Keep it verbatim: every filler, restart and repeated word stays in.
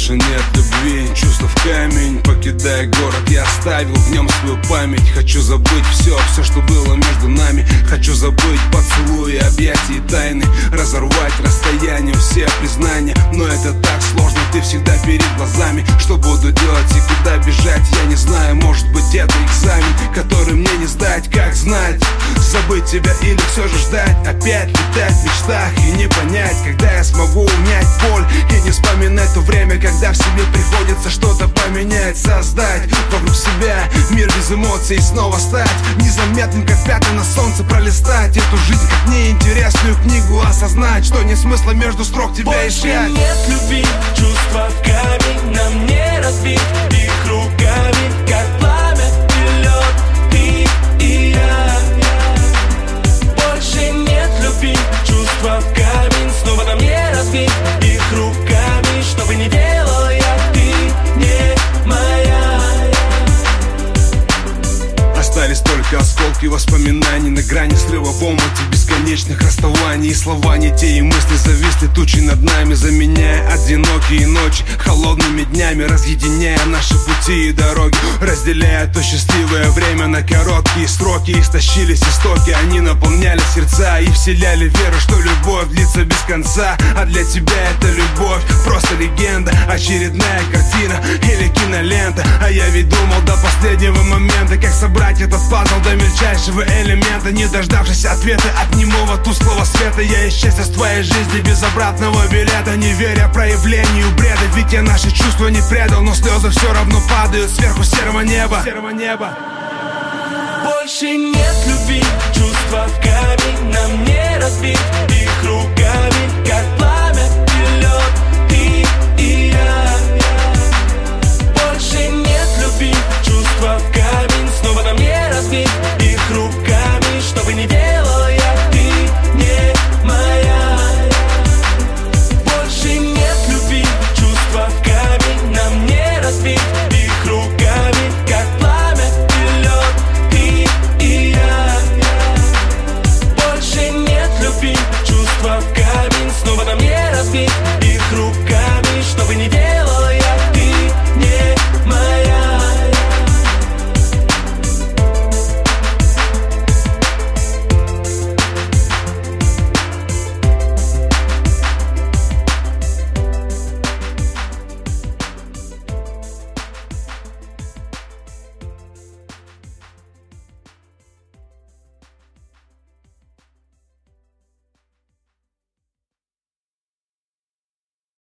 больше нет любви, чувства в камень. Покидая город, я оставил в нем свою память. Хочу забыть все, все, что было между нами. Хочу забыть поцелуи, объятия и тайны, разорвать расстояние, все признания. Но это так сложно, ты всегда перед глазами. Что буду делать и куда бежать, я не знаю. Может быть, это экзамен, который мне не сдать. Как знать, забыть тебя или все же ждать? Опять летать в мечтах и не понять, когда я смогу унять боль и не вспоминать то время, когда в себе приходится что-то поменять, создать вокруг себя мир без эмоций и снова стать незаметным, как пятна на солнце, пролистать эту жизнь как неинтересную книгу, осознать, что нет смысла между строк тебя больше искать. Нет любви, чувства в камень, нам не разбить их руками, как пламя и лед, ты и я. Больше нет любви, чувства в камень, снова нам не разбить их руками, что бы ни делал я, ты не моя. Остались только осколки воспоминаний на грани срыва, в омуте бесконечных расставаний. И слова не те, и мысли зависли тучи над нами, заменяя одинокие ночи холодными днями, разъединяя наши пути и дороги, разделяя то счастливое время на короткие сроки. Истощились истоки, они наполняли сердца и вселяли веру, что любовь длится без конца. А для тебя это любовь просто легенда, очередная картина или кинолента. А я ведь думал до последнего момента, как собрать этот пазл до мельчайшего элемента. Не дождавшись ответа от немого тусклого света, я исчез из твоей жизни без обратного билета, не веря проявлению бреда. Ведь я наши чувства не предал, но слезы все равно падают сверху серого неба, серого неба. Больше нет любви, чувства в камень, нам не разбить их руками,